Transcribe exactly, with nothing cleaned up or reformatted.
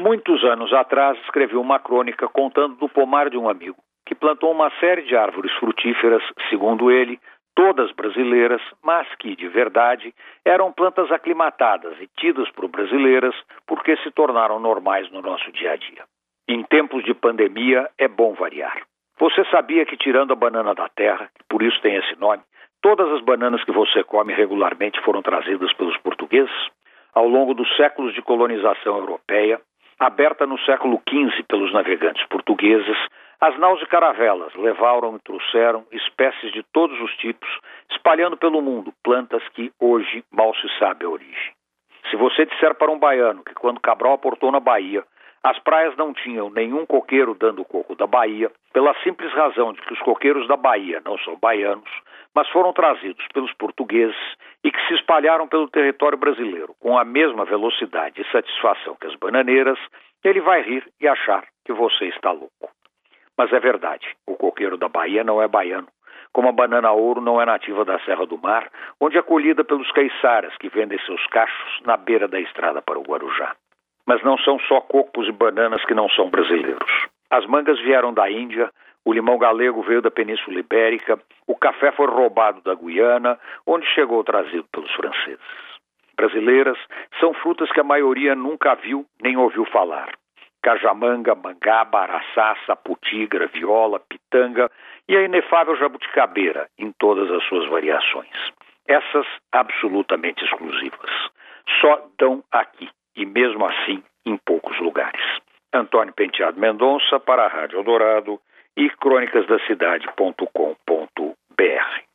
Muitos anos atrás, escrevi uma crônica contando do pomar de um amigo, que plantou uma série de árvores frutíferas, segundo ele, todas brasileiras, mas que, de verdade, eram plantas aclimatadas e tidas por brasileiras porque se tornaram normais no nosso dia a dia. Em tempos de pandemia, é bom variar. Você sabia que, tirando a banana da terra, por isso tem esse nome, todas as bananas que você come regularmente foram trazidas pelos portugueses? Ao longo dos séculos de colonização europeia, aberta no século quinze pelos navegantes portugueses, as naus e caravelas levaram e trouxeram espécies de todos os tipos, espalhando pelo mundo plantas que hoje mal se sabe a origem. Se você disser para um baiano que quando Cabral aportou na Bahia, as praias não tinham nenhum coqueiro dando o coco da Bahia, pela simples razão de que os coqueiros da Bahia não são baianos, mas foram trazidos pelos portugueses e que se espalharam pelo território brasileiro com a mesma velocidade e satisfação que as bananeiras, ele vai rir e achar que você está louco. Mas é verdade, o coqueiro da Bahia não é baiano, como a banana ouro não é nativa da Serra do Mar, onde é colhida pelos caiçaras que vendem seus cachos na beira da estrada para o Guarujá. Mas não são só cocos e bananas que não são brasileiros. As mangas vieram da Índia, o limão galego veio da Península Ibérica, o café foi roubado da Guiana, onde chegou trazido pelos franceses. Brasileiras são frutas que a maioria nunca viu nem ouviu falar. Cajamanga, mangaba, araçá, saputi, graviola, pitanga e a inefável jabuticabeira em todas as suas variações. Essas absolutamente exclusivas. Só dão aqui e mesmo assim em poucos lugares. Antônio Penteado Mendonça para a Rádio Eldorado e crônicas da cidade ponto com ponto br.